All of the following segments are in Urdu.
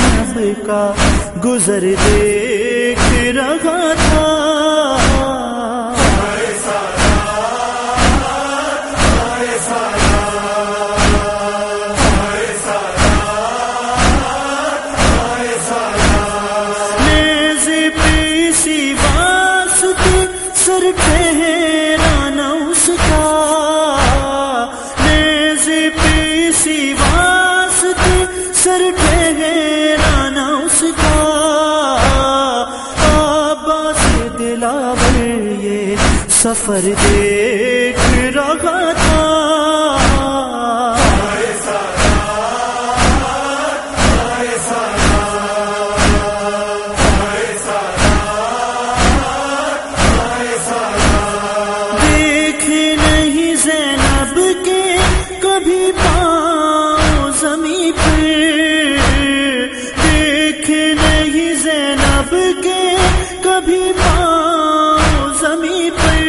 زینب کا گزر دیکھ رہا تھا. سر ٹھہرانا اس کا نیزے پہ سی واسط سر ٹھہرانا اس کا. عباس دلاور یہ سفر دیکھ رہا تھا. کبھی پاؤں زمین پر دیکھے نہیں زینب کے کبھی پاؤں زمین پر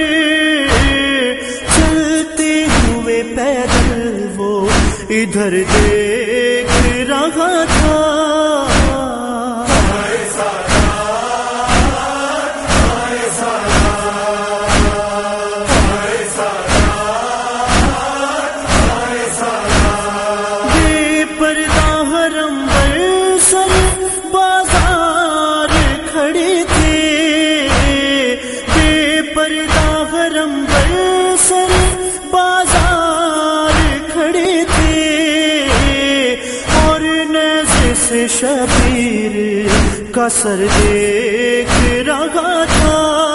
چلتے ہوئے پیدل وہ ادھر دیکھ رہا تھا. شبیر کا سر دیکھ رہا تھا.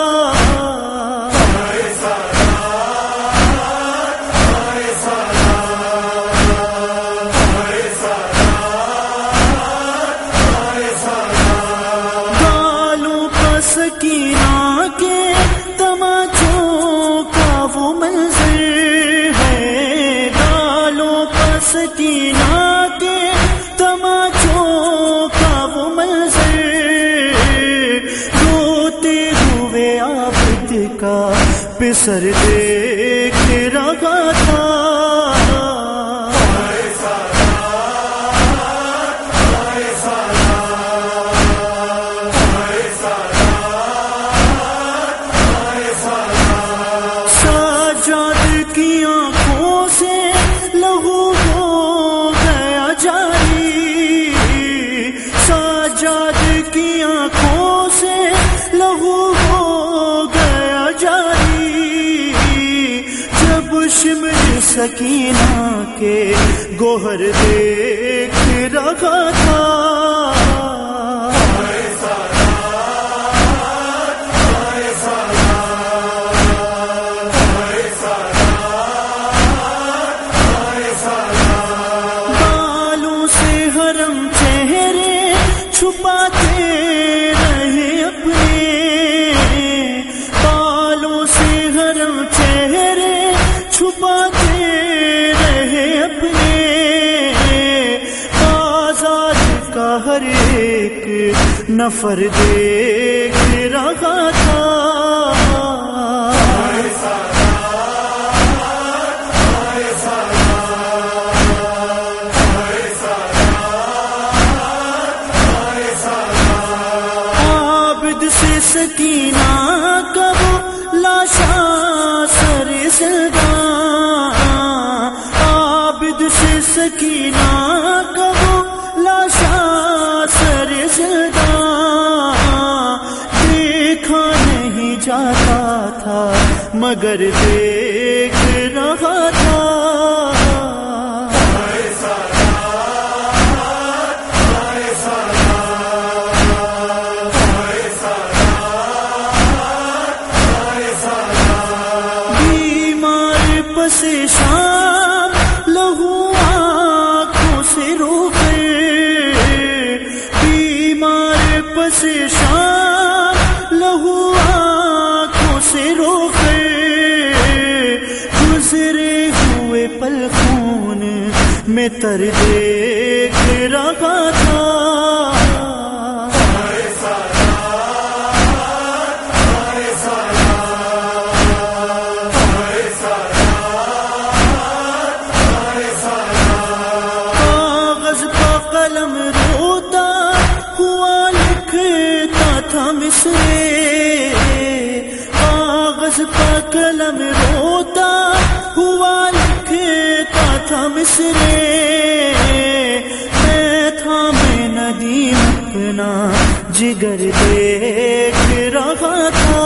گالوں کا سکینہ کے تماچوں کا وہ منظر ہے. گالوں کا سکینہ کے تماچوں کا وہ منظر روتے ہوئے عابد کا پسر دیکھ رہا تھا. سجاد کی آنکھوں سے لہو ہو گیا جاری. سجاد کی آنکھوں سے لہو ہو گیا جاری. جب شمر سکینہ کے گوہر دیکھ رہا تھا. چھپاتے رہے اپنے بالوں سے حرم چہرے چھپاتے رہے اپنے. آزاد کا ہر ایک نفر دیکھ رہا تھا. سکینہ کب لاشا سر زندان. عابد سے سکینہ کب لاشا سر زندان. دیکھا نہیں جاتا تھا مگر دیکھ رہا تھا. شام لہو آنکھوں سے رو گئے. بیمار پس شام لہو آنکھوں سے رو گئے. گزرے ہوئے پل خون میں تر دیکھ رہا تھا. قلم روتا مصرے، کاغذ پر قلم روتا ہوا لکھتا تھا مصرے، میں تھامے ندیم اپنا جگر دیکھ رہا تھا۔